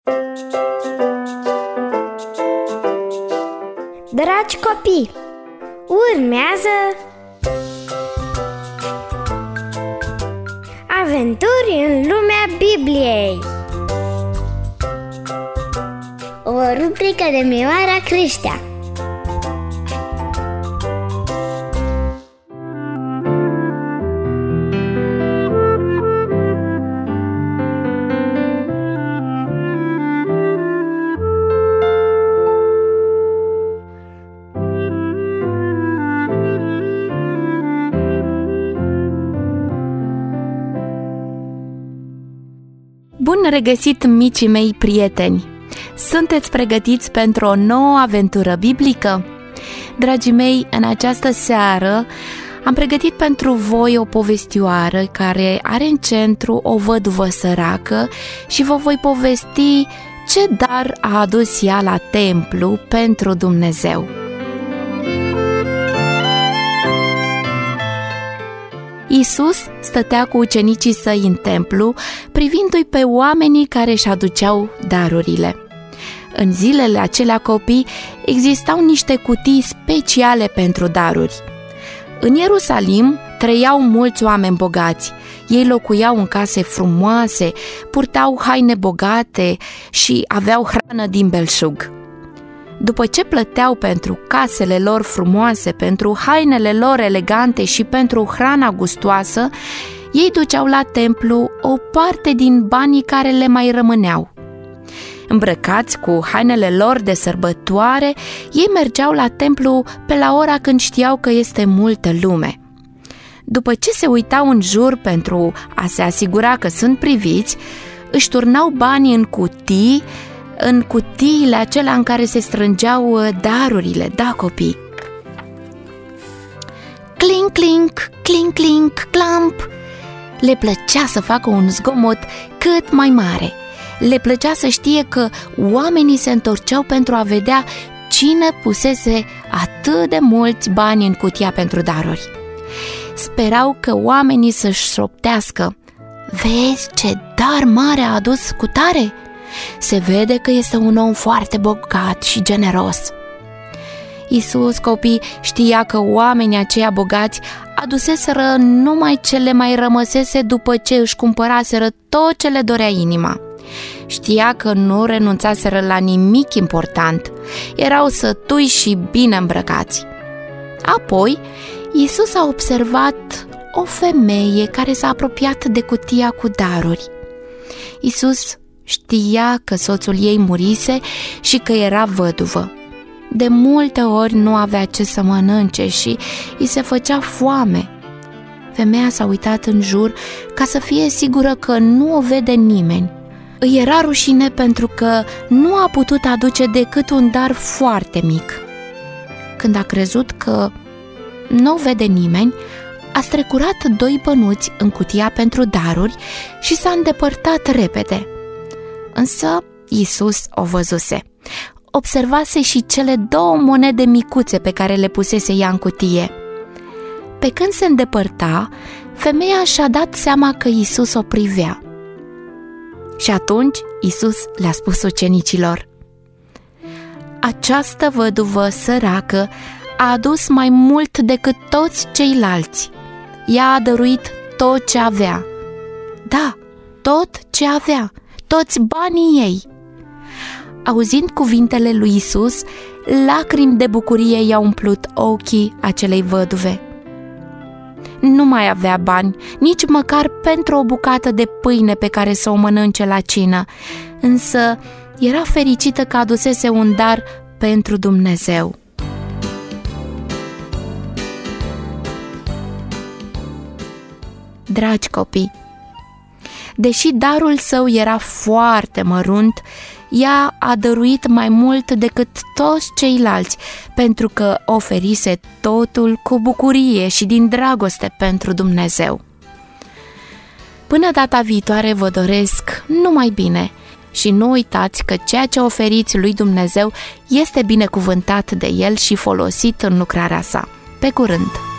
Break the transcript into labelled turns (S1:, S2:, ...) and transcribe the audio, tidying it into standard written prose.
S1: Dragi copii, urmează Aventuri în lumea Bibliei, o rubrică de Mioara Creștea.
S2: Bun regăsit, micii mei prieteni! Sunteți pregătiți pentru o nouă aventură biblică? Dragii mei, în această seară am pregătit pentru voi o povestioară care are în centru o văduvă săracă și vă voi povesti ce dar a adus ea la templu pentru Dumnezeu. Iisus stătea cu ucenicii săi în templu, privindu-i pe oamenii care își aduceau darurile. În zilele acelea, copii, existau niște cutii speciale pentru daruri. În Ierusalim trăiau mulți oameni bogați. Ei locuiau în case frumoase, purtau haine bogate și aveau hrană din belșug. După ce plăteau pentru casele lor frumoase, pentru hainele lor elegante și pentru hrana gustoasă, ei duceau la templu o parte din banii care le mai rămâneau. Îmbrăcați cu hainele lor de sărbătoare, ei mergeau la templu pe la ora când știau că este multă lume. După ce se uitau în jur pentru a se asigura că sunt priviți, își turnau banii în cutiile acelea în care se strângeau darurile, da, copii? Clink, clink, clink, clink, clamp! Le plăcea să facă un zgomot cât mai mare. Le plăcea să știe că oamenii se întorceau pentru a vedea cine pusese atât de mulți bani în cutia pentru daruri. Sperau că oamenii să-și șoptească: vezi ce dar mare a adus cutare? Se vede că este un om foarte bogat și generos. Iisus, copii, știa că oamenii aceia bogați aduseseră numai ce le mai rămăsese după ce își cumpăraseră tot ce le dorea inima. Știa că nu renunțaseră la nimic important. Erau sătui și bine îmbrăcați. Apoi, Iisus a observat o femeie care s-a apropiat de cutia cu daruri. Iisus știa că soțul ei murise și că era văduvă. De multe ori nu avea ce să mănânce și îi se făcea foame. Femeia s-a uitat în jur ca să fie sigură că nu o vede nimeni. Îi era rușine pentru că nu a putut aduce decât un dar foarte mic. Când a crezut că nu o vede nimeni, a strecurat 2 bănuți în cutia pentru daruri și s-a îndepărtat repede. Însă Iisus o văzuse. Observase și cele 2 monede micuțe pe care le pusese ea în cutie. Pe când se îndepărta, femeia și-a dat seama că Iisus o privea. Și atunci Iisus le-a spus ucenicilor: această văduvă săracă a adus mai mult decât toți ceilalți. Ea a dăruit tot ce avea. Da, tot ce avea, toți banii ei. Auzind cuvintele lui Iisus, lacrimi de bucurie i-au umplut ochii acelei văduve. Nu mai avea bani, nici măcar pentru o bucată de pâine pe care să o mănânce la cină, însă era fericită că adusese un dar pentru Dumnezeu. Dragi copii, deși darul său era foarte mărunt, ea a dăruit mai mult decât toți ceilalți, pentru că oferise totul cu bucurie și din dragoste pentru Dumnezeu. Până data viitoare vă doresc numai bine și nu uitați că ceea ce oferiți lui Dumnezeu este binecuvântat de El și folosit în lucrarea sa. Pe curând!